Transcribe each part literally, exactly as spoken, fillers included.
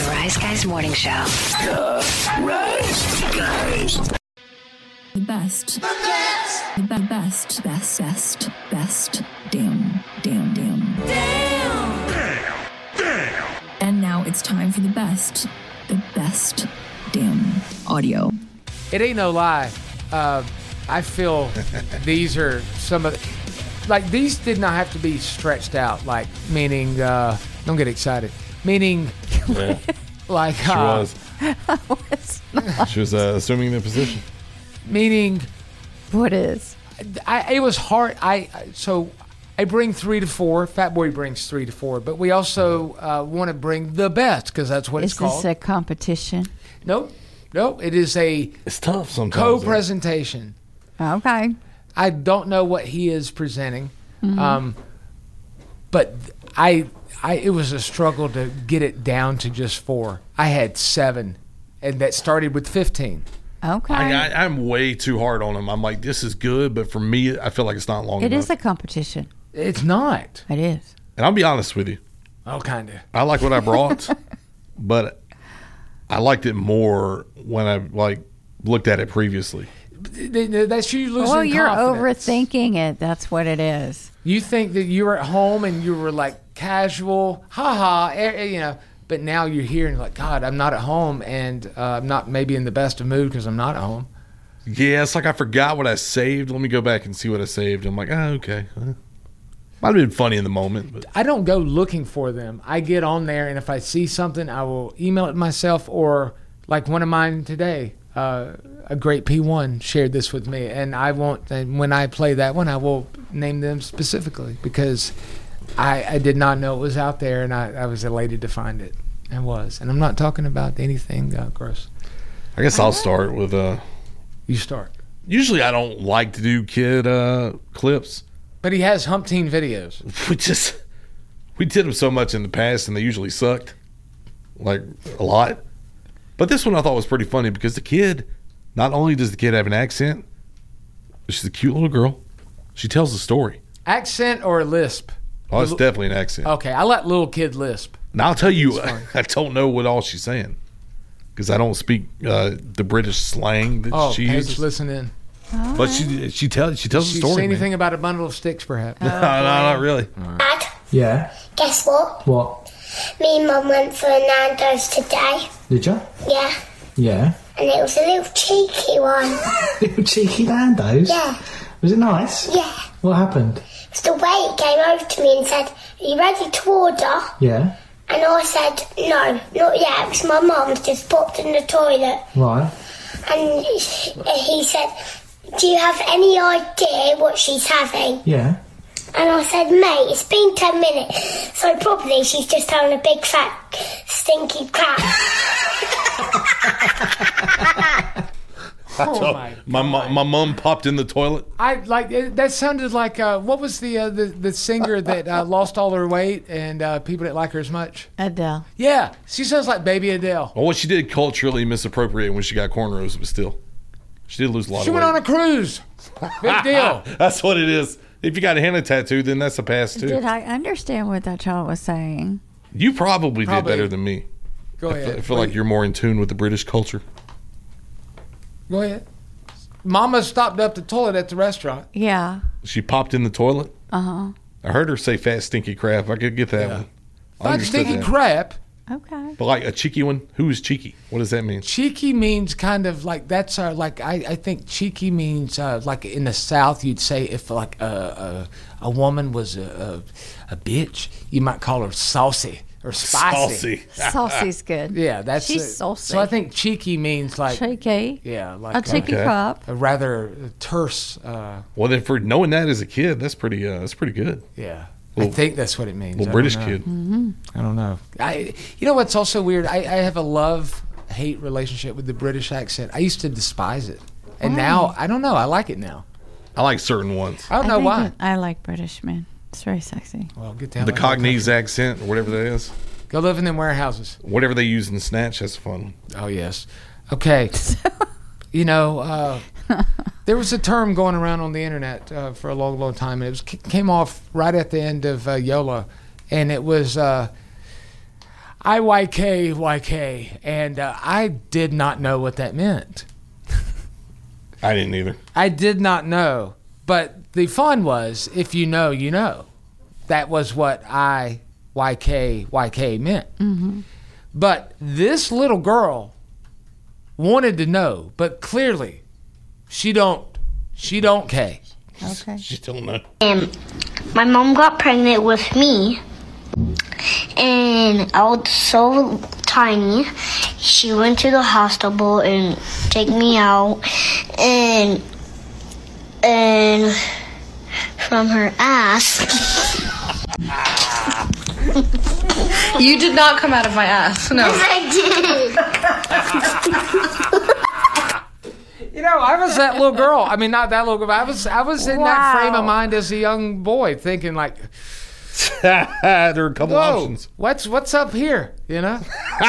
Rise Guys Morning Show. The Rise Guys. The best. The best. The be- best. Best. Best. Best. Damn. Damn. Damn. Damn. Damn. Damn. And now it's time for the best. The best. Damn. Audio. It ain't no lie. Uh, I feel these are some of the, like these did not have to be stretched out. Like meaning, uh, don't get excited. Meaning, Yeah. like She uh, was. She was uh, assuming the position. meaning. What is? I, it was hard. I so I bring three to four. Fat Boy brings three to four, but we also uh, want to bring the best because that's what Is it's called. this a competition? Nope, nope. It is a It's tough sometimes. co-presentation. Okay. I don't know what he is presenting, um, but I, I it was a struggle to get it down to just four. I had seven, and that started with fifteen. Okay. I, I, I'm way too hard on him. I'm like, this is good, but for me, I feel like it's not long It enough. is a competition. It's not. It is. And I'll be honest with you. Oh, kind of. I like what I brought, but I liked it more when I like looked at it previously. That's you losing Well, you're confidence. overthinking it. That's what it is. You think that you were at home and you were like casual, haha, eh, eh, you know. But now you're here and you're like, God, I'm not at home, and uh, I'm not maybe in the best of mood because I'm not at home. Yeah, it's like I forgot what I saved. Let me go back and see what I saved. I'm like, oh, okay. Uh, might have been funny in the moment, but I don't go looking for them. I get on there, and if I see something, I will email it myself, or like one of mine today, uh, a great P one shared this with me, and I won't. And when I play that one, I will name them specifically because I, I did not know it was out there, and I, I was elated to find it. And was, and I'm not talking about anything uh, gross. I guess I'll start with. Uh, You start. usually, I don't like to do kid uh, clips. But he has Humpteen videos. We just we did them so much in the past, and they usually sucked, like a lot. But this one I thought was pretty funny because the kid, not only does the kid have an accent, but she's a cute little girl. She tells the story. Accent or lisp? Oh, it's definitely an accent. Okay, I let little kid lisp. Now I'll tell you, I don't know what all she's saying because I don't speak uh, the British slang that Oh, she Paige, uses. listen in. But she she tells she tells Did the she story. say man. anything about a bundle of sticks, perhaps? no, no, not really. Dad, Yeah. guess what? What? Me and Mum went for a Nando's today. Did you? Yeah. Yeah. And it was a little cheeky one. Little cheeky Nando's. Yeah. Was it nice? Yeah. What happened? So the waiter came over to me and said, are you ready to order? Yeah. And I said, no, not yet, because my mum's just popped in the toilet. Right. And he said, do you have any idea what she's having? Yeah. And I said, mate, it's been ten minutes, so probably she's just having a big fat stinky crap. Oh my! My mo- my mom popped in the toilet. I like it- that sounded like uh, what was the uh, the the singer that uh, lost all her weight and uh, people didn't like her as much? Adele. Yeah, she sounds like Baby Adele. Well, what she did culturally misappropriate when she got cornrows, but still, she did lose a lot She of went weight. on a cruise. Big deal. That's what it is. If you got a henna tattoo, then that's a pass too. Did I understand what that child was saying? You probably, Probably. did better than me. Go I feel, ahead. I feel like you're more in tune with the British culture. Go ahead. Mama stopped up the toilet at the restaurant. Yeah. She popped in the toilet. Uh huh. I heard her say "fat stinky crap." I could get that Yeah. one. I Fat understood stinky that. crap. Okay. But like a cheeky one, who is cheeky? What does that mean? Cheeky means kind of like that's our like I, I think cheeky means uh, like in the South you'd say if like a a, a woman was a, a a bitch you might call her saucy or spicy. Saucy. Saucy's good. Yeah, that's She's it. saucy. So I think cheeky means like Cheeky. yeah like A cheeky Okay. crop. a rather terse. Uh, Well, then for knowing that as a kid, that's pretty. Uh, that's pretty good. yeah, Little- I think that's what it means. Little I British don't know. kid. I don't know. I you know what's also weird? I, I have a love hate relationship with the British accent. I used to despise it, and now I don't know. I like it now. I like certain ones. I don't I know think why. it- I like British men. It's very sexy. Well, get down. The Cockney's accent or whatever that is. Go live in them warehouses. Whatever they use in Snatch, that's fun. Oh yes. Okay. You know, uh, there was a term going around on the internet uh, for a long, long time. It was came off right at the end of uh, YOLO, and it was. Uh, I Y K Y K, and uh, I did not know what that meant. I didn't either. I did not know. But the fun was, if you know, you know. That was what I Y K Y K meant. Mm-hmm. But this little girl wanted to know, but clearly she don't. She don't K. Okay. She don't know. And my mom got pregnant with me, and I was so tiny. She went to the hospital and take me out, and and from her ass. You did not come out of my ass. No. I did. You know, I was that little girl. I mean, not that little girl. But I was. I was in that frame of mind as a young boy, thinking like, There are a couple "Whoa, options. what's what's up here?" You know.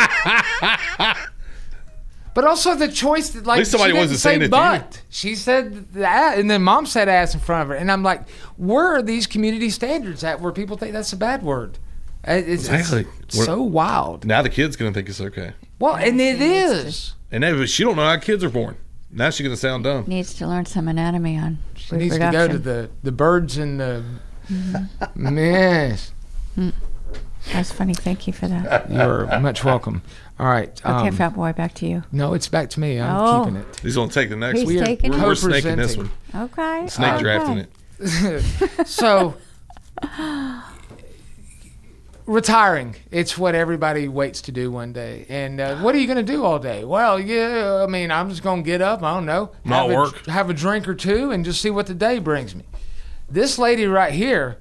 But also the choice, that, like, least somebody she didn't wasn't say saying it to but. She said that, and then mom said ass in front of her, and I'm like, where are these community standards at where people think that's a bad word? It's, Exactly. it's so wild. Now the kid's gonna think it's okay, Well, and it is. and then, she don't know how kids are born. Now she's gonna sound dumb. Needs to learn some anatomy on She needs to go to the, the birds and the Mm-hmm. yes. That's funny. Thank you for that. You're much welcome. All right. Okay, um, fat boy, back to you. No, it's back to me. I'm Oh. keeping it. He's gonna take the next He's one. We're, taking we're it. We're snaking this presenting. one. Okay. Snake okay. drafting it. So, retiring. It's what everybody waits to do one day. And uh, what are you going to do all day? Well, yeah, I mean, I'm just going to get up. I don't know. Not have work. A, have a drink or two and just see what the day brings me. This lady right here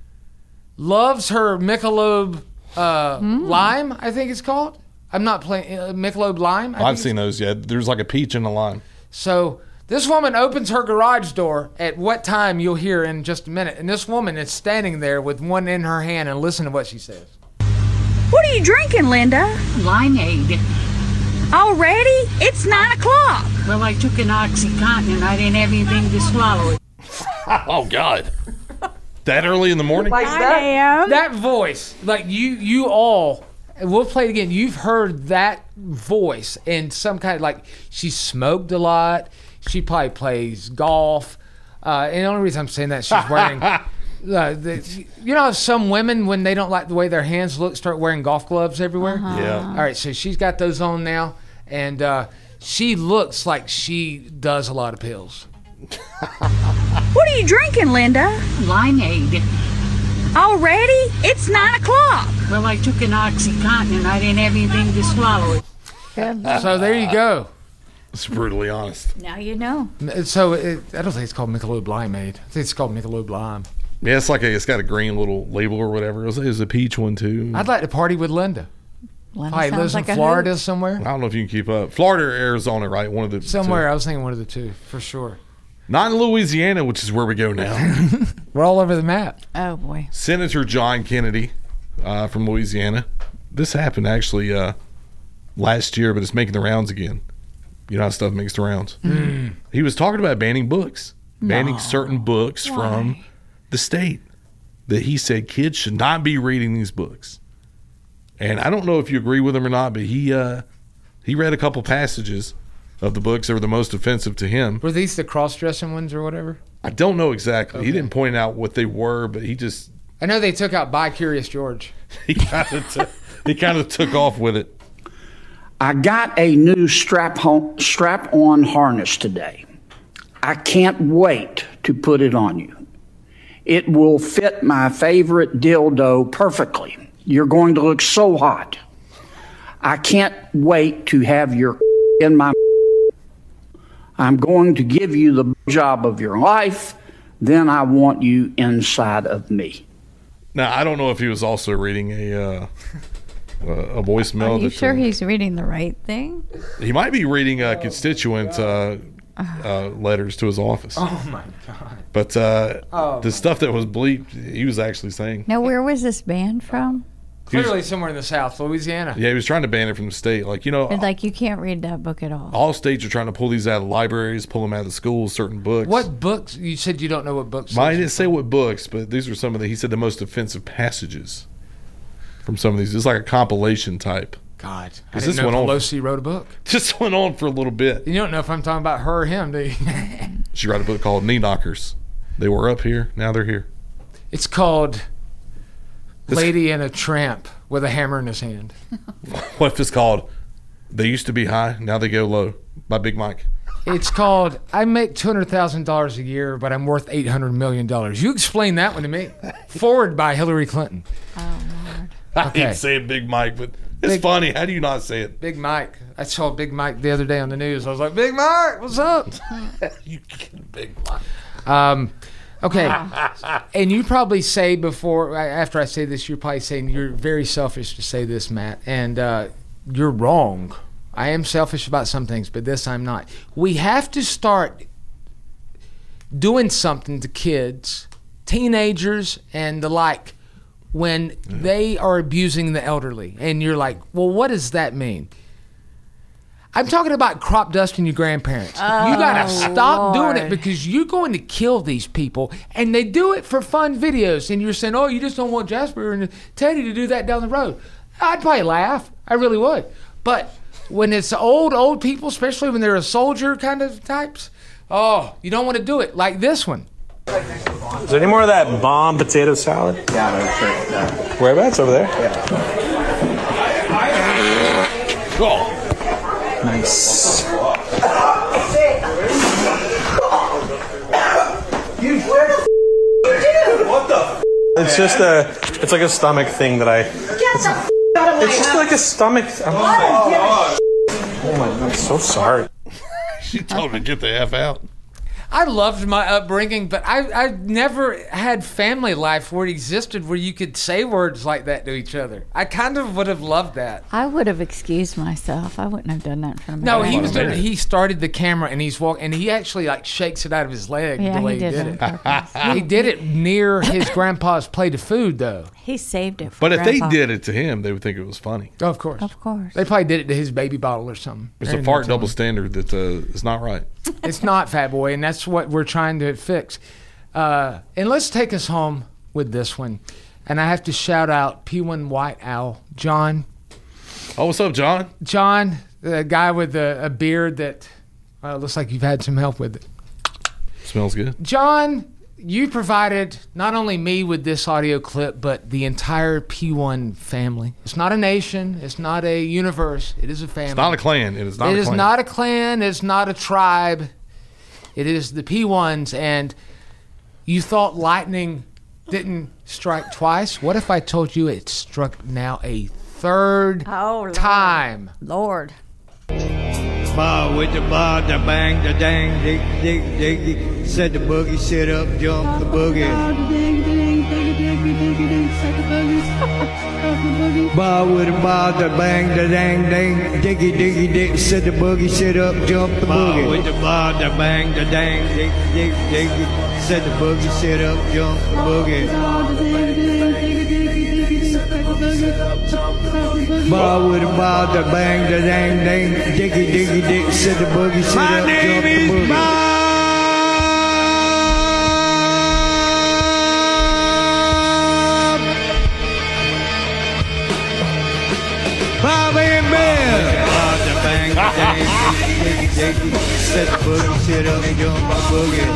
loves her Michelob uh, Lime, I think it's called. I'm not playing uh, Michelob Lime. I think I've it's seen those. Yeah, there's like a peach and a lime. So this woman opens her garage door at what time you'll hear in just a minute. And this woman is standing there with one in her hand, and listen to what she says. What are you drinking, Linda? Limeade. Already? It's nine o'clock. Well, I took an OxyContin and I didn't have anything to swallow it. Oh God, that early in the morning? Like I that, am. that voice, like you, you all, and we'll play it again. You've heard that voice in some kind of, like, she smoked a lot. She probably plays golf. Uh, and the only reason I'm saying that, she's wearing, uh, the, you know, some women, when they don't like the way their hands look, start wearing golf gloves everywhere. Yeah. All right, so she's got those on now, and uh, she looks like she does a lot of pills. What are you drinking, Linda? Limeade. Already? It's nine o'clock. Well, I took an OxyContin and I didn't have anything to swallow it. Good. So there you go. It's brutally honest. Now you know. So it, I don't think it's called Michelob Limeade. I think it's called Michelob Lime. Yeah, it's like a, it's got a green little label or whatever. It was, it was a peach one too. I'd like to party with Linda. Linda Probably sounds lives like in a Florida hoot. somewhere. I don't know if you can keep up. Florida or Arizona, right? One of the Somewhere. two. I was thinking one of the two, for sure. Not in Louisiana, which is where we go now. We're all over the map. Oh boy. Senator John Kennedy uh, from Louisiana. This happened actually uh, last year, but it's making the rounds again. You know how stuff makes the rounds. Mm. He was talking about banning books, banning No. certain books from Why? the state that he said kids should not be reading these books. And I don't know if you agree with him or not, but he uh, he read a couple passages of the books that were the most offensive to him. Were these the cross-dressing ones or whatever? I don't know exactly. He Okay. didn't point out what they were, but he just I know they took out By Curious George. he kind of t- he kind of took off with it. I got a new strap hon- strap on harness today. I can't wait to put it on you. It will fit my favorite dildo perfectly. You're going to look so hot. I can't wait to have your in my. I'm going to give you the job of your life. Then I want you inside of me. Now I don't know if he was also reading a uh, a voicemail. Are you that, sure uh, he's reading the right thing? He might be reading uh, constituent uh, uh, letters to his office. Oh, my God. But uh, Oh, the stuff that was bleeped, he was actually saying. Now, where was this banned from? Clearly somewhere in the South, Louisiana. Yeah, he was trying to ban it from the state. Like, you know, It's like you can't read that book at all. all states are trying to pull these out of libraries, pull them out of schools, certain books. What books? You said you don't know what books. Well, I didn't say what books, but these are some of the, he said, the most offensive passages from some of these. It's like a compilation type. God, I 'Cause didn't this know went on- Pelosi wrote a book. Just went on for a little bit. You don't know if I'm talking about her or him, do you? She wrote a book called Knee Knockers. They were up here, now they're here. It's called This- Lady and a Tramp with a Hammer in his hand. What if it's called They Used to Be High, Now They Go Low by Big Mike? It's called I make two hundred thousand dollars a year, but I'm worth eight hundred million dollars. You explain that one to me. Forward by Hillary Clinton. Oh, Lord. I Okay. hate saying Big Mike, but it's Big- funny. How do you not say it? Big Mike. I saw Big Mike the other day on the news. I was like, Big Mike, what's up? You get Big Mike. Um, okay. And you probably say before, after I say this, you're probably saying you're very selfish to say this, Matt. And uh, you're wrong. I am selfish about some things, but this I'm not. We have to start doing something to kids, teenagers, and the like when they are abusing the elderly. And you're like, well, what does that mean? I'm talking about crop dusting your grandparents. Oh, you got to stop doing it Lord. because you're going to kill these people. And they do it for fun videos. And you're saying, oh, you just don't want Jasper and Teddy to do that down the road. I'd probably laugh. I really would. But when it's old, old people, especially when they're a soldier kind of types, oh, you don't want to do it. Like this one. Is there any more of that bomb potato salad? Yeah, no, sure. No. Whereabouts? Over there? Yeah. Oh. Nice. What the? It's just a, it's like a stomach thing that I. Get the f- out of my It's just house. like a stomach. I'm, Oh, oh my, I'm so sorry. She told me to get the F out. I loved my upbringing, but I I never had family life where it existed where you could say words like that to each other. I kind of would have loved that. I would have excused myself. I wouldn't have done that in front of No, my he was grandmother. doing, he started the camera and he's walking and he actually like shakes it out of his leg Yeah, the way he he, did did it it. on purpose. He did it near his grandpa's plate of food though. He saved it for But if Grandpa. they did it to him, they would think it was funny. Oh, of course. Of course. They probably did it to his baby bottle or something. It's There a ain't fart no double telling. standard that uh, is not right. It's not, Fat Boy, and that's what we're trying to fix. Uh, and let's take us home with this one. And I have to shout out P one White Owl, John. Oh, what's up, John? John, the guy with a, a beard that uh, looks like you've had some help with it. Smells good. John, you provided not only me with this audio clip, but the entire P one family. It's not a nation. It's not a universe. It is a family. It's not a clan. It is not It a is clan. not a clan. It's not a tribe. It is the P ones. And you thought lightning didn't strike twice. What if I told you it struck now a third Oh, Lord. time? Lord. Bar with the bar, the bang, the dang, dig, dig, dig, dig. Set the boogie, sit up, jump the boogie. Bar with the bar, the bang, the dang, dang, diggy, diggy, dig. Set the boogie, sit up, jump the boogie. Bar with the bar, the bang, the dang, dig, dig, dig. Set the boogie, sit up, jump the boogie. Bar with a bar, the bang, the dang, dang, diggy, diggy, dig, sit the boogie, sit up, jump the boogie. Bobby and Bill. Bar, the bang, the dang, diggy, diggy, diggy, sit the boogie, sit up, jump the boogie.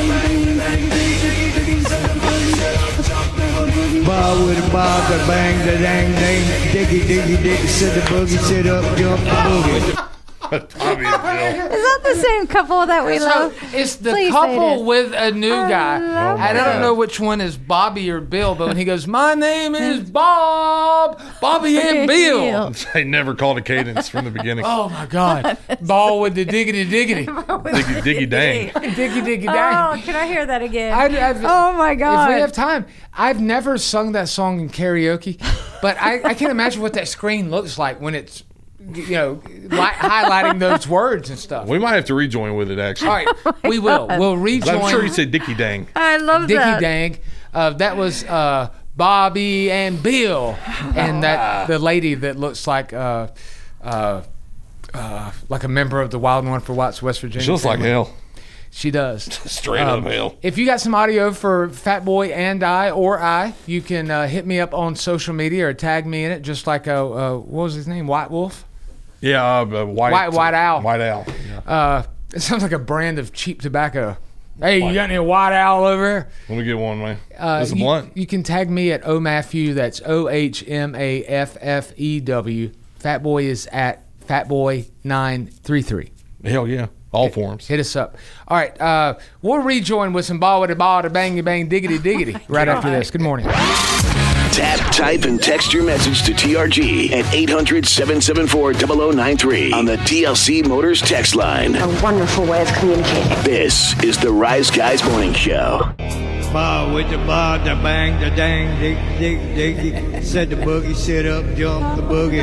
Bar with a bar, the bang, the dang, dang, diggy, diggy, diggy, sit the boogie, sit up, jump the boogie. Bobby and Bill. Is that the same couple that we So love? it's the Please say it couple is. with a new guy. love and I don't it. know which one is Bobby or Bill, but when he goes, my name is Bob, Bobby and Bill. They never called a cadence from the beginning. Oh my God. Ball with the diggity diggity. Diggy, diggy, dang. Diggy diggy dang. Oh, can I hear that again? I, I've, oh my God. If we have time, I've never sung that song in karaoke, but I, I can't imagine what that screen looks like when it's, you know, li- highlighting those words and stuff. We might have to rejoin with it, actually. All right, we will. We'll But rejoin. I'm sure he said Dicky Dang. I love Dicky that. Dang. Uh, that was uh, Bobby and Bill, and that the lady that looks like uh, uh, uh, like a member of the Wild and Wonderful Whites, West Virginia. She looks like family. hell. She does. Straight up hell. If you got some audio for Fat Boy and I, or I, you can uh, hit me up on social media or tag me in it, just like a, uh, what was his name, White Wolf? Yeah, uh, white, White White Owl. White Owl. Yeah. Uh, it sounds like a brand of cheap tobacco. Hey, you got any White Owl over here? Let me get one, man. Uh, This is a you, blunt. you can tag me at O Matthew. That's O H M A F F E W. Fat Boy is at Fatboy nine three three. Hell yeah. All hit, forms. Hit us up. All right. Uh, we'll rejoin with some ball with a ball to bangy bang diggity diggity right after this. Good morning. Tap, type, and text your message to T R G at eight hundred, seven seven four, zero zero nine three on the T L C Motors text line. A wonderful way of communicating. This is the Rise Guys Morning Show. Bar with the bar, the bang, the dang, dig, dig, dig. Set the boogie, sit up, jump the boogie.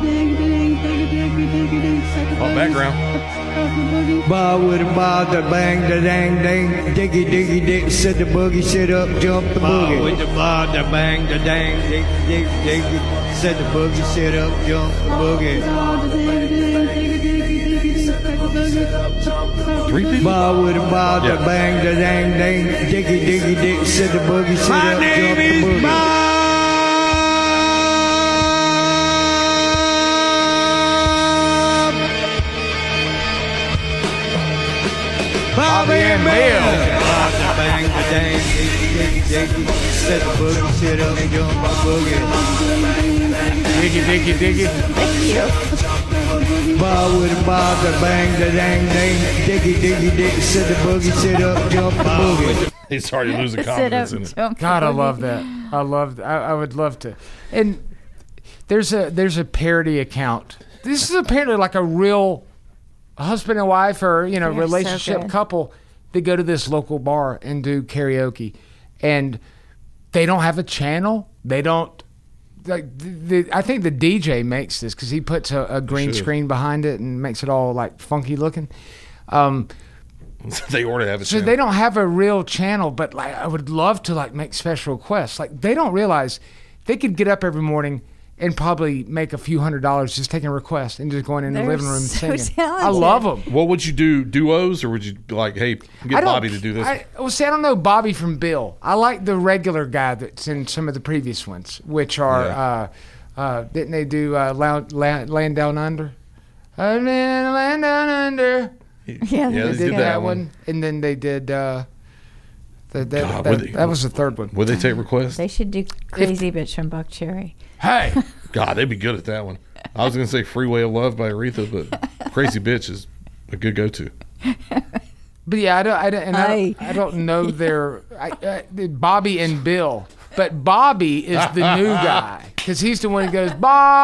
Oh, background. Bar with the bar, the bang, the dang, dang, diggy, diggy, dig. Set the boogie, sit up, jump the boogie. Bar with the bar, the bang, the dang, dig, dig, dig. Set the boogie, sit up, jump the boogie. Three people? Bar with the bar, the Yeah. bang, the dang, dang, diggy, diggy, dig. Set the boogie, sit My up, name jump the is boogie. Bob. Bobby and Bill. Bob the bang, the dang, diggy, diggy, diggy. Set the boogie, sit up, jump the boogie. Diggy, diggy, diggy. Thank you. Bar with the bar, the bang, the dang, dang, diggy, diggy, diggy. Set the boogie, sit up, jump the boogie. He's already losing Sit up, confidence in it. jump God, I the love boogie. that. I love. I, I would love to. And there's a there's a parody account. This is apparently like a real husband and wife, or you know, They're so relationship good. couple that go to this local bar and do karaoke, and they don't have a channel. They don't. Like the, the, I think the D J makes this because he puts a, a green Should. screen behind it and makes it all like funky looking. Um, They already have a so channel. they don't have a real channel, but like I would love to like make special requests. Like they don't realize they could get up every morning and probably make a few hundred dollars just taking requests and just going in the They're living room so and singing. I talented. love them. What would you do? Duos, or would you be like, hey, I get don't- Bobby to do this? I, well, see, I don't know Bobby from Bill. I like the regular guy that's in some of the previous ones, which are Yeah. uh, uh, didn't they do uh, Land, Land, Land Down Under? Uh, Land Down Under. Yeah, Yeah, They they did did that, that one. one. and then they did. Uh, the, that, God, that, would they- that was the third one. Would they take requests? They should do Crazy Bitch from Buck Cherry. Hey, God, they'd be good at that one. I was going to say Freeway of Love by Aretha, but Crazy Bitch is a good go-to. but yeah, I don't. I don't, and I, Aye. don't, I don't know their I, uh, Bobby and Bill, but Bobby is the new guy because he's the one who goes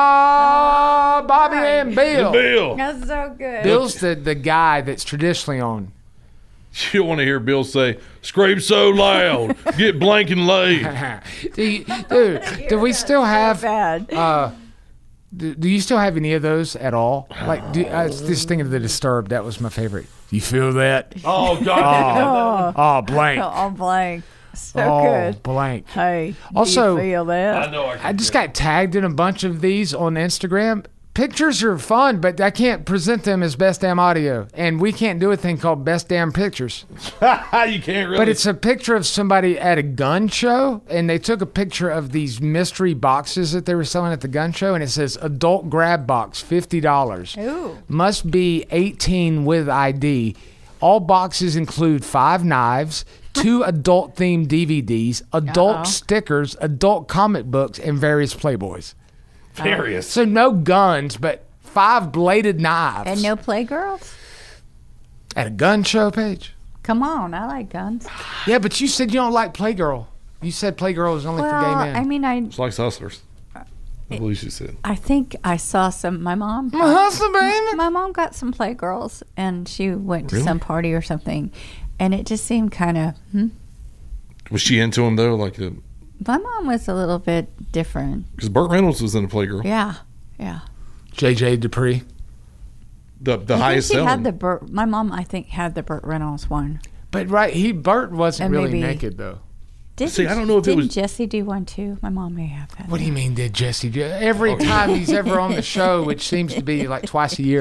Bob, Bobby and Bill. Bill. That's so good. Bill's the, the guy that's traditionally on. You don't want to hear Bill say, scream so loud, get blank and laid. do, you, dude, do we still have? Bad. Uh, do, do you still have any of those at all? Like, do, I was just thinking of the Disturbed. That was my favorite. You feel that? Oh, God. Oh, oh blank. Oh, blank. So oh, good. blank. Hey, Also, do you feel that? I know I can I just got tagged in a bunch of these on Instagram. Pictures are fun, but I can't present them as best damn audio, and we can't do a thing called best damn pictures. You can't really. But it's a picture of somebody at a gun show, and they took a picture of these mystery boxes that they were selling at the gun show, and it says adult grab box, fifty dollars. Ooh. Must be eighteen with I D. All boxes include five knives, two adult-themed D V Ds, adult Uh-oh. stickers, adult comic books, and various Playboys. Various. So no guns, but five bladed knives. And no Playgirls? At a gun show, Paige? Come on, I like guns. Yeah, but you said you don't like Playgirl. You said Playgirl is only well, for gay men. I mean, I It's like Hustlers. I believe she said. I think I saw some. My mom. My hustle, baby. My mom got some Playgirls, and she went to Really? some party or something, and it just seemed kind of. Hmm? Was she into him, though? Like, because My mom was a little bit different. Burt Reynolds was in a Playgirl. Yeah, yeah. J J Dupree. The, the I highest think she selling. had the Burt. My mom, I think, had the Burt Reynolds one. But right, he Burt wasn't And really maybe- naked though. Didn't, See, I don't know if it didn't was- Jesse do one too? My mom may have that. What do you mean, did Jesse? do- Every time he's ever on the show, which seems to be like twice a year,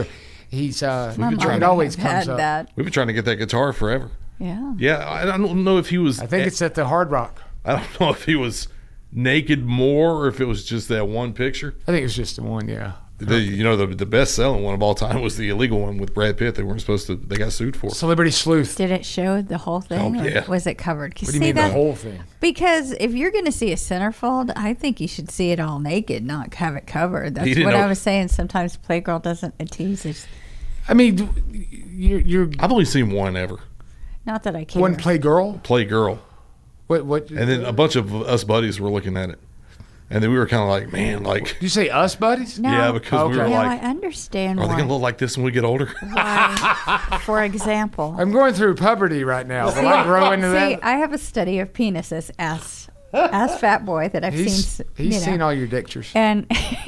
He's uh, My it mom always had comes up. that. We've been trying to get that guitar forever. Yeah. Yeah, I don't know if he was. I think it's at the Hard Rock. I don't know if he was naked more or if it was just that one picture. I think it was just the one. Yeah. The, you know, the the best selling one of all time was the illegal one with Brad Pitt. They weren't supposed to. They got sued for. Celebrity Sleuth. Did it show the whole thing? Oh, or yeah. was it covered? What do you mean the whole thing? Because if you're going to see a centerfold, I think you should see it all naked, not have it covered. That's didn't what know- I was saying. Sometimes Playgirl doesn't it teases. I mean, you're, you're I've only seen one ever. Not that I care. one play girl. Play girl. What? What? And then a bunch of us buddies were looking at it, and then we were kind of like, man, like. Did you say us buddies? No. Yeah, because we were Okay. No, like, I understand are they why. gonna look like this when we get older? Why, for example. I'm going through puberty right now. Will I grow into See, that? I have a study of penises as as Fat Boy that I've He's, seen. he's you know. seen all your dictures. And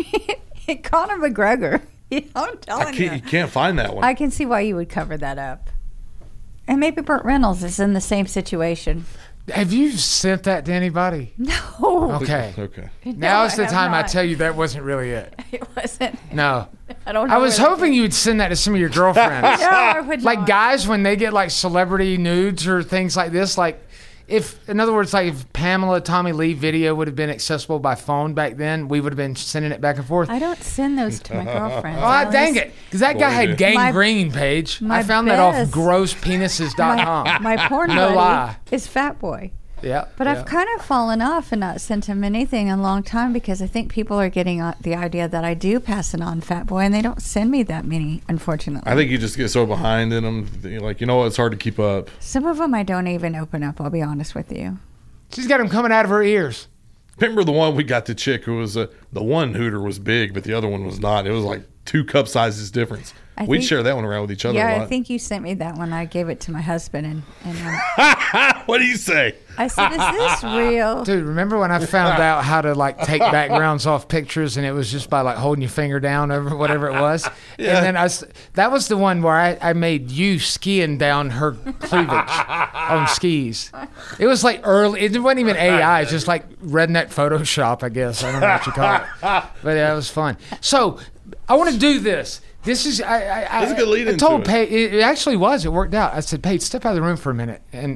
Conor McGregor, you know, I'm telling I you. can't, you can't find that one. I can see why you would cover that up. And maybe Burt Reynolds is in the same situation. Have you sent that to anybody? No. Okay. Okay. No, Now's the I have time I not. tell you that wasn't really it. It wasn't. No. I don't know. I was where hoping you would send that to some of your girlfriends. No, I would Like not. guys, when they get like celebrity nudes or things like this, like if, in other words, like if Pamela Tommy Lee video would have been accessible by phone back then, we would have been sending it back and forth. I don't send those to my girlfriends. Oh, dang Alice. it. Because that guy had gangrene page. my I found that off best- gross penises dot com. My, my porn No buddy lie. is Fat Boy. Yeah. But yeah. I've kind of fallen off and not sent him anything in a long time because I think people are getting uh, the idea that I do pass it on Fat Boy, and they don't send me that many, unfortunately. I think you just get so behind in them. You're like, you know what? It's hard to keep up. Some of them I don't even open up, I'll be honest with you. She's got them coming out of her ears. Remember the one we got the chick who was uh, the one hooter was big, but the other one was not. It was like two cup sizes difference. I We'd think- share that one around with each other Yeah, a lot. I think you sent me that one. I gave it to my husband, and, and um, What do you say? I said, is this real? Dude, remember when I found out how to like take backgrounds off pictures and it was just by like holding your finger down over whatever it was? Yeah. And then I, s- that was the one where I, I made you skiing down her cleavage on skis. It was like early, it wasn't even A I, it's just like redneck Photoshop, I guess. I don't know what you call it. But yeah, it was fun. So I want to do this. This is, I, I, I, That's a good lead I into told it. Paige, it, it actually was, it worked out. I said, Paige, step out of the room for a minute. And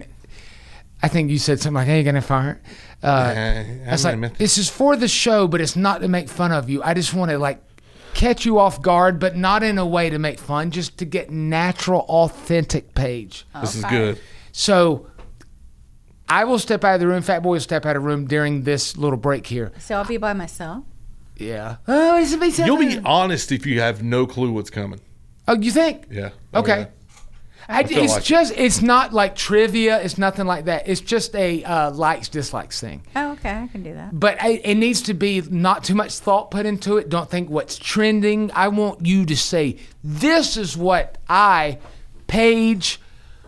I think you said something like, hey, you gonna fire? Uh, I I was might like, have meant that. this is for the show, but it's not to make fun of you. I just want to like catch you off guard, but not in a way to make fun, just to get natural, authentic Paige. This is good. So I will step out of the room. Fat Boy will step out of the room during this little break here. So I'll be by myself? Yeah. Oh, is it me? You'll be honest if you have no clue what's coming. Oh, you think? Yeah. Oh, Okay. yeah. I, feel it's like it. just, it's not like trivia. It's nothing like that. It's just a uh, likes, dislikes thing. Oh, okay, I can do that. But I, it needs to be not too much thought put into it. Don't think what's trending. I want you to say, this is what I, Paige,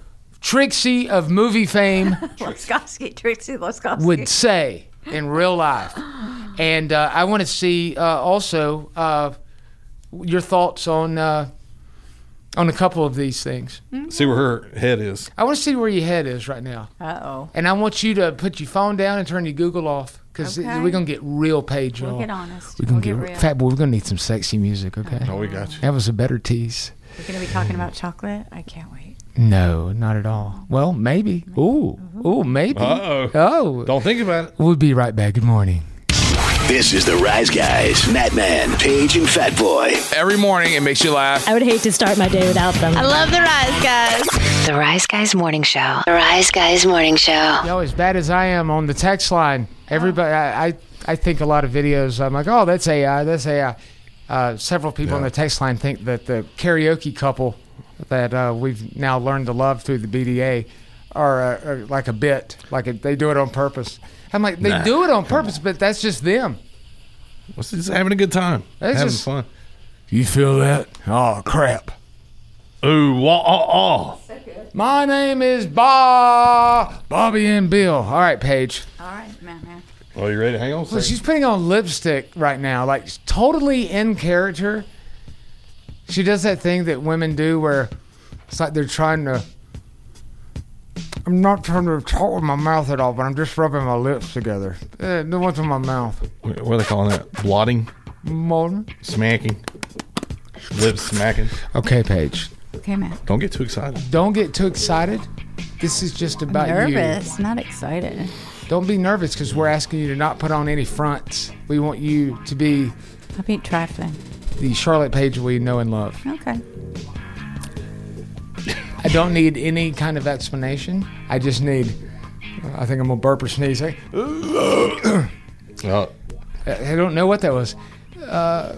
Trixie of movie fame, Laskowski, Trixie Laskowski. would say in real life. And uh, I want to see uh, also uh, your thoughts on uh, on a couple of these things. See where her head is. I want to see where your head is right now. Uh-oh. And I want you to put your phone down and turn your Google off because Okay. we're going to get real Paige We'll on. get honest. We're gonna We'll get, get re- real. Fat Boy, we're going to need some sexy music, okay? Oh, we got you. That was a better tease. We're going to be talking about chocolate? I can't wait. No, not at all. Well, maybe. Ooh, ooh, maybe. Uh-oh. Oh. Don't think about it. We'll be right back. Good morning. This is the Rise Guys, Nat Man, Paige, and Fat Boy. Every morning it makes you laugh. I would hate to start my day without them. I love the Rise Guys. The Rise Guys Morning Show. The Rise Guys Morning Show. Yo, as bad as I am on the text line, everybody, I, I, I think a lot of videos, I'm like, oh, that's A I, that's A I. Uh, several people on the text line think that the karaoke couple that uh, we've now learned to love through the B D A are, uh, are like a bit, like a, they do it on purpose. I'm like, they Nah, do it on purpose, but that's just them. Well, just having a good time. That's having just- fun. You feel that? Oh, crap. Ooh, wah, oh, oh. My name is Bob, Bobby and Bill. All right, Paige. All right, man, man. Oh, you ready to hang on? a Look, second? she's putting on lipstick right now, like totally in character. She does that thing that women do where it's like they're trying to. I'm not trying to talk with my mouth at all, but I'm just rubbing my lips together. Eh, no one's in my mouth. What what are they calling that? Blotting? Morning. Smacking? Lips smacking. Okay, Paige. Okay, man. Don't get too excited. Don't get too excited. This is just I'm about you. nervous, not excited. Don't be nervous because we're asking you to not put on any fronts. We want you to be I'll be trifling. the Charlotte Paige we know and love. Okay. I don't need any kind of explanation. I just need, I think I'm going to burp or sneeze. Hey. Oh. I don't know what that was. Uh,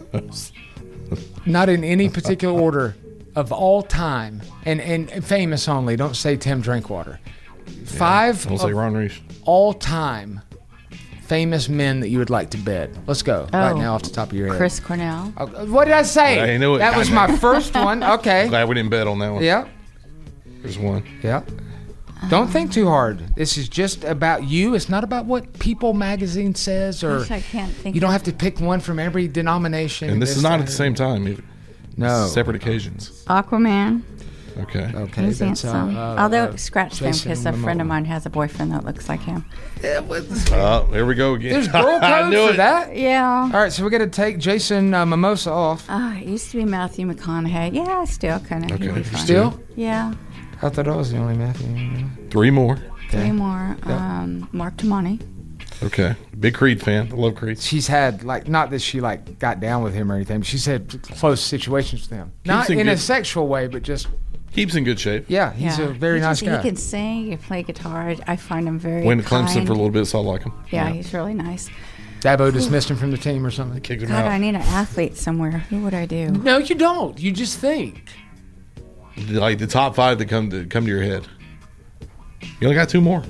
not in any particular order of all time and, and famous only. Don't say Tim Drinkwater. Five Don't say Ron Reese. all time famous men that you would like to bed. Let's go right Oh. now off the top of your head. Chris Cornell. Uh, what did I say? I knew it. That was I my know. first one. Okay. Glad we didn't bet on that one. Yeah. There's one. Yeah. Don't think too hard. This is just about you. It's not about what People magazine says, or Gosh, I can't think you don't of- have to pick one from every denomination. And this is that, not at the same time either. No. Separate occasions. Aquaman. Okay. Okay. He's that's, handsome. uh, uh, Although, uh, scratch them Jason because a friend of Momoa. mine has a boyfriend that looks like him. Oh, there we go again. There's girl I code knew for it. that. Yeah. All right, so we're gonna take Jason uh, Mimosa off. Oh, it used to be Matthew McConaughey. Yeah, still kind of. Okay. Still? Yeah. I thought I was the only Matthew. Three more. Three more. Um, Mark Tamani. Okay. Big Creed fan. I love Creed. She's had like not that she like got down with him or anything. But she's had close situations with him, not in in a good- sexual way, but just Keeps in good shape. yeah, he's yeah. a very he nice just, guy. He can sing. He can play guitar. I, I find him very. Went to Clemson kind. for a little bit, so I like him. Yeah, he's really nice. Dabo dismissed him from the team or something. Kicked him God, I out. need an athlete somewhere. Who would I do? No, you don't. You just think. Like the top five that come to come to your head. You only got two more.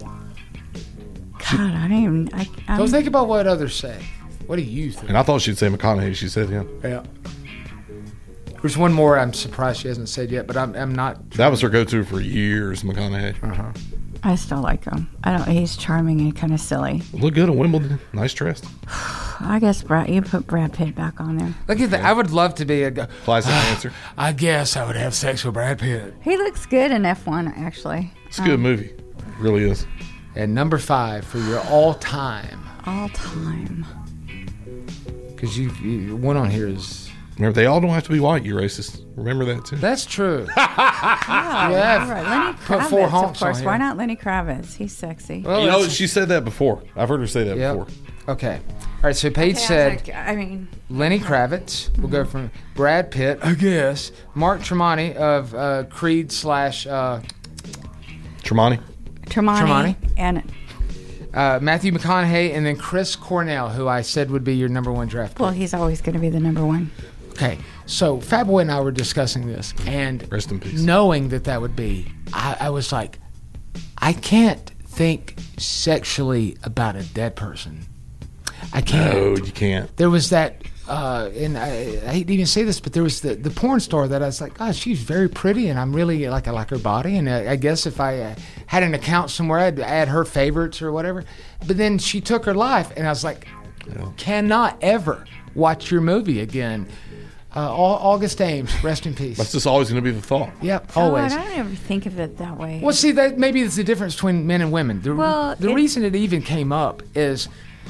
God, I don't even. I, I'm, Don't think about what others say. What do you think? And I thought she'd say McConaughey. She said him. Yeah. There's one more I'm surprised she hasn't said yet, but I'm I'm not. That was her go-to for years, McConaughey. Uh-huh. I still like him. I don't. He's charming and kind of silly. Look good at Wimbledon. Nice dress. I guess Brad. You put Brad Pitt back on there. Look at that. I would love to be a guy. Classic answer. I guess I would have sex with Brad Pitt. He looks good in F one, actually. It's a good Um, movie. It really is. And number five for your all-time, All time. because you, you one on here is. Remember, they all don't have to be white, you racist. Remember that, too. That's true. Oh, Yeah, all right. Lenny put four Kravitz, honks of course. on Why here. not Lenny Kravitz? He's sexy. Well, you know, it's- she said that before. I've heard her say that Yep. before. Okay. All right. So Paige Okay, I said was like, I mean, Lenny Kravitz. We'll go from Brad Pitt, I guess. Mark Tremonti of uh, Creed slash uh, Tremonti. Tremonti, Tremonti. and uh, Matthew McConaughey, and then Chris Cornell, who I said would be your number one draft pick. well, he's always going to be the number one. Okay. So Fat Boy and I were discussing this, and Rest in peace. knowing that that would be, I, I was like, I can't think sexually about a dead person. I can't. No, you can't. There was that, uh, and I, I hate to even say this, but there was the, the porn star that I was like, oh, she's very pretty, and I'm really like I like her body, and I, I guess if I uh, had an account somewhere, I'd add her favorites or whatever. But then she took her life, and I was like, cannot ever watch your movie again. Uh, Au- August Ames, rest in peace. That's just always going to be the thought. Yep, Oh, always. I don't ever think of it that way. Well, see, that maybe it's the difference between men and women. The, Well, the it- reason it even came up is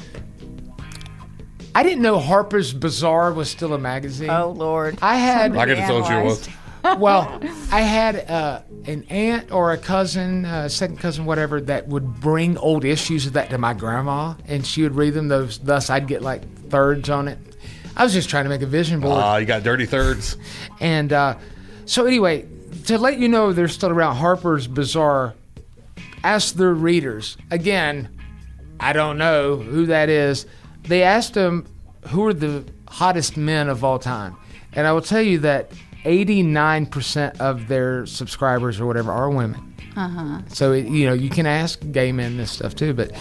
I didn't know Harper's Bazaar was still a magazine. Oh Lord! I had. I could have told you it was. Well, I had uh, an aunt or a cousin, uh, second cousin, whatever, that would bring old issues of that to my grandma, and she would read them. Those, thus, I'd get like thirds on it. I was just trying to make a vision board. Ah, you got dirty thirds. And uh, so anyway, to let you know they're still around, Harper's Bazaar asked their readers, again, I don't know who that is, they asked them who are the hottest men of all time. And I will tell you that eighty-nine percent of their subscribers or whatever are women. Uh-huh. So, it, you know, you can ask gay men this stuff too, but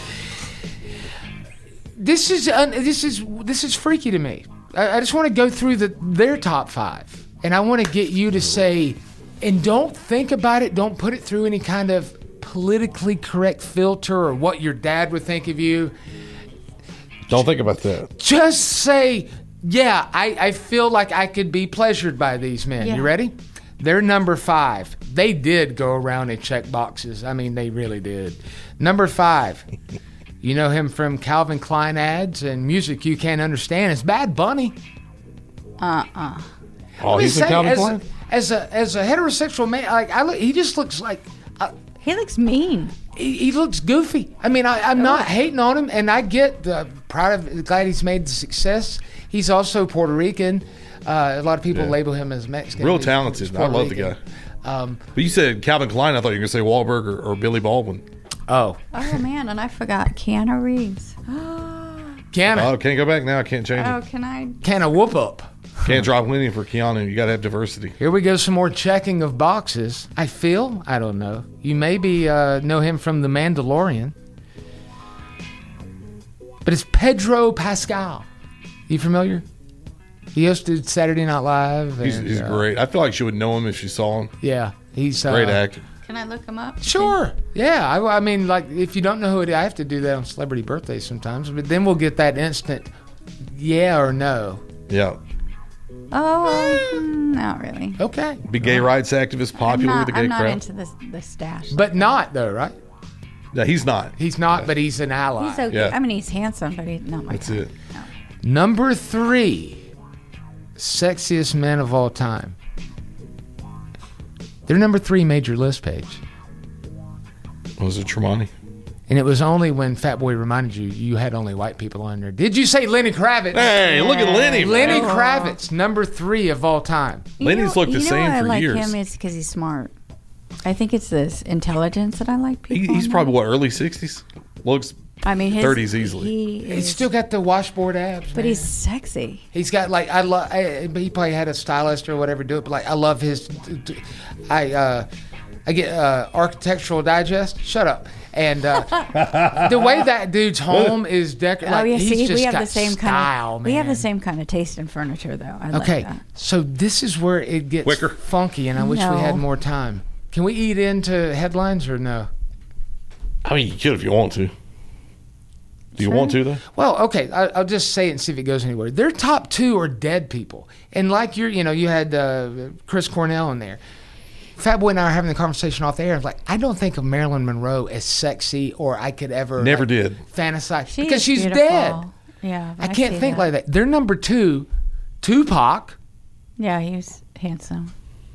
this is un, this is this is freaky to me. I, I just want to go through the their top five, and I want to get you to say, and don't think about it. Don't put it through any kind of politically correct filter or what your dad would think of you. Don't think about that. Just say, yeah, I, I feel like I could be pleasured by these men. Yeah. You ready? They're number five. They did go around and check boxes. I mean, they really did. Number five. You know him from Calvin Klein ads and music you can't understand. It's Bad Bunny. Uh-uh. Oh, I'm he's just a saying, Calvin as, Klein? as a as a heterosexual man, like I look, he just looks like. Uh, He looks mean. He, he looks goofy. I mean, I, I'm not hating on him, and I get the proud of, glad he's made the success. He's also Puerto Rican. Uh, a lot of people Yeah. label him as Mexican. Real He's- talented. he's I Puerto love the Rican. guy. Um, But you said Calvin Klein. I thought you were going to say Wahlberg or, or Billy Baldwin. Oh. Oh man, and I forgot Keanu Reeves. Can I? Oh, can't go back now. I can't change Oh, it. can I? Can I whoop up? Can't drop Lenny for Keanu. You got to have diversity. Here we go, some more checking of boxes. I feel, I don't know. You maybe uh, know him from The Mandalorian. But it's Pedro Pascal. You familiar? He hosted Saturday Night Live. He's, and, he's uh, great. I feel like she would know him if she saw him. Yeah, he's uh, Great actor. Can I look him up? Sure. Yeah. I, I mean, like, if you don't know who it is, I have to do that on celebrity birthdays sometimes. But then we'll get that instant yeah or no. Yeah. Oh, um, not really. Okay. Big gay rights activist, I'm popular not, with the gay I'm not crowd. into the the stash. But not, though, right? Yeah, he's not. He's not, but he's an ally. He's okay. Yeah. I mean, he's handsome, but he's not my That's type. it. Number three, sexiest men of all time. Their number three made your list page. Was it Tremonti? And it was only when Fat Boy reminded you you had only white people on there. Did you say Lenny Kravitz? Hey, look at Lenny. Lenny man. Kravitz, number three of all time. You Lenny's know- looked the you know same why I for like years. him is because he's smart. I think it's this intelligence that I like He, people. he's on probably, what, early sixties? Looks I mean, his, thirties easily. He He's is, still got the washboard abs, but man. he's sexy. He's got like I love. He probably had a stylist or whatever do it, but like I love his. I uh, I get uh, Architectural Digest. Shut up. And uh, the way that dude's home is decorated, like, oh yeah, he's see, just we have got the same style, kind of. man. We have the same kind of taste in furniture, though. I Okay, like that. so this is where it gets Wicker. funky, and I wish we No. had more time. Can we eat into headlines or no? I mean, you could if you want to. Do you want to, though? Well, okay, I, I'll just say it and see if it goes anywhere. Their top two are dead people, and like you're, you know, you had uh, Chris Cornell in there. Fat Boy and I are having the conversation off the air. I was like, I don't think of Marilyn Monroe as sexy, or I could ever Never like, did. fantasize She because is she's beautiful. dead. Yeah, I I can't see think that. like that. They're number two, Tupac. Yeah, he was handsome.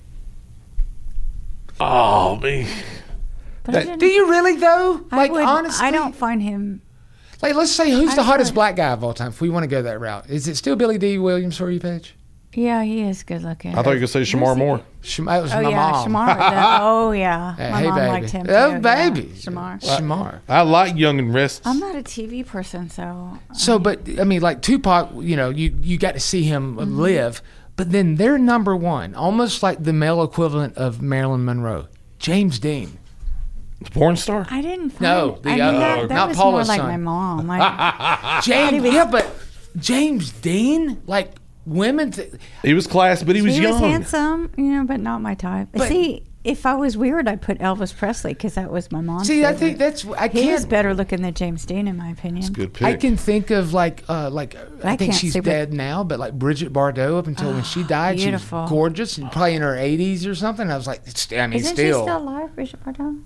Oh, man. But I That- didn't- do you really though? I Like would- honestly, I don't find him. Like, let's say who's I the hottest would- black guy of all time? If we want to go that route, is it still Billy D. Williams for you, Paige? Yeah, he is good looking. I thought you were going to say Shamar Moore. Shamar, it was Oh my yeah, mom. Shamar. that- oh yeah, Hey, my hey, mom baby. liked him. Oh, too, baby. yeah. Shamar. Shamar. I like Young and Restless. I'm not a T V person, so So, but I mean, like Tupac, you know, you you got to see him Mm-hmm. live, but then they're number one, almost like the male equivalent of Marilyn Monroe, James Dean. The porn star? I didn't. Find, No, the I mean, other- that, that not was Paula's more like son. my mom. I, James, even- yeah, but James Dean, like women. Th- He was class, but he was he young. was handsome, you know, but not my type. But- See, if I was weird, I'd put Elvis Presley because that was my mom's. See, I favorite. think that's I he was can't. better looking than James Dean, in my opinion. That's a good pick. I can think of like uh, like I, I think can't she's see, but- dead now, but like Bridget Bardot up until when she died, beautiful. she was gorgeous and probably in her eighties or something. I was like, it's, I mean, Isn't still. she still alive, Bridget Bardot?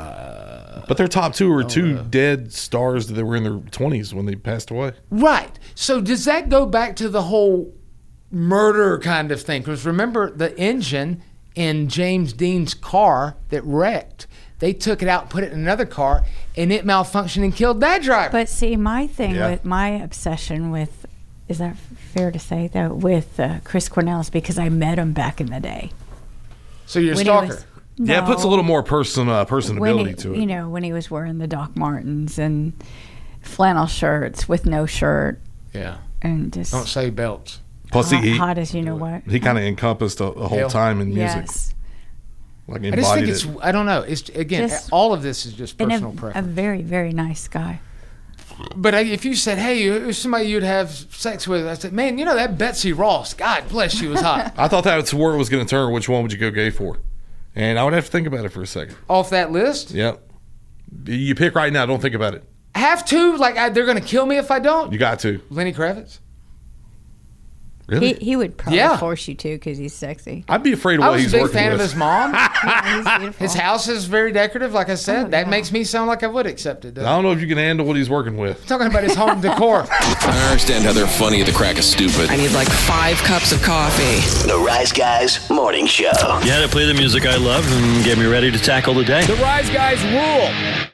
But their top two were two dead stars that were in their twenties when they passed away. Right. So does that go back to the whole murder kind of thing? Because remember the engine in James Dean's car that wrecked. They took it out and put it in another car, and it malfunctioned and killed that driver. But see, my thing Yeah. with my obsession with, is that fair to say, though, with uh, Chris Cornell is because I met him back in the day. So you're a When he stalker. was- Yeah, it puts a No. little more person uh, when personability he, to it. You know, when he was wearing the Doc Martens and flannel shirts with no shirt Yeah. and just Don't say belts. Plus, hot, he he, hot as you know what. he kind of encompassed a, a whole Hell. time in music, Yes. like I just think embodied it's. it. I don't know. It's again. Just- all of this is just And personal a, a preference. very, very nice guy. But I, if you said, "Hey, who's somebody you'd have sex with?" I said, "Man, you know that Betsy Ross. God bless, she was hot." I thought that's where it was going to turn. Which one would you go gay for? And I would have to think about it for a second. Off that list, Yep. You pick right now. Don't think about it. have to like I, they're gonna kill me if I don't. You got to. Lenny Kravitz. Really? He, he would probably Yeah. force you to because he's sexy. I'd be afraid of I what was he's a big working fan with. of his mom. Yeah, he's beautiful. His house is very decorative, like I said. Oh, that yeah. makes me sound like I would accept it. I don't know if you can handle what he's working with. Talking about his home decor. I understand how they're funny at the crack of stupid. I need like five cups of coffee. The Rise Guys Morning Show. Yeah, to play the music I love and get me ready to tackle the day. The Rise Guys rule.